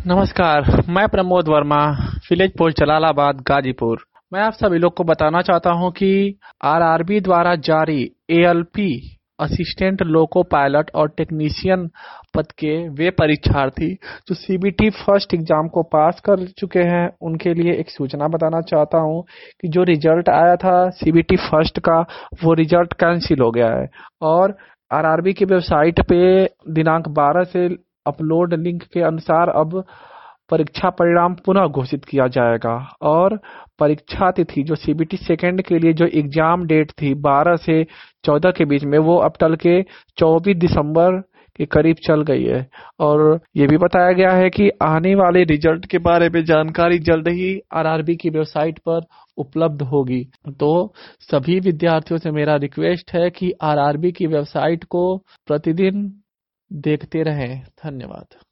नमस्कार। मैं Pramod Verma, village post Jalalabad Ghazipur. मैं आप सभी लोग को बताना चाहता हूं कि आरआरबी द्वारा जारी एएलपी असिस्टेंट लोको पायलट और टेक्नीशियन पद के वे परीक्षार्थी जो सीबीटी फर्स्ट एग्जाम को पास कर चुके हैं उनके लिए एक सूचना बताना चाहता हूं कि जो रिजल्ट आया था सीबीटी फर्स्ट का वो रिजल्ट कैंसिल हो गया है और आरआरबी की वेबसाइट पे दिनांक 12 से अपलोड लिंक के अनुसार अब परीक्षा परिणाम पुनः घोषित किया जाएगा और परीक्षा तिथि जो सीबीटी सेकेंड के लिए जो एग्जाम डेट थी 12 से 14 के बीच में वो अब टल के 24 दिसंबर के करीब चल गई है। और ये भी बताया गया है कि आने वाले रिजल्ट के बारे में जानकारी जल्द ही आरआरबी की वेबसाइट पर उपलब्ध होगी। तो सभी विद्यार्थियों से मेरा रिक्वेस्ट है कि आरआरबी की वेबसाइट को प्रतिदिन देखते रहें। धन्यवाद।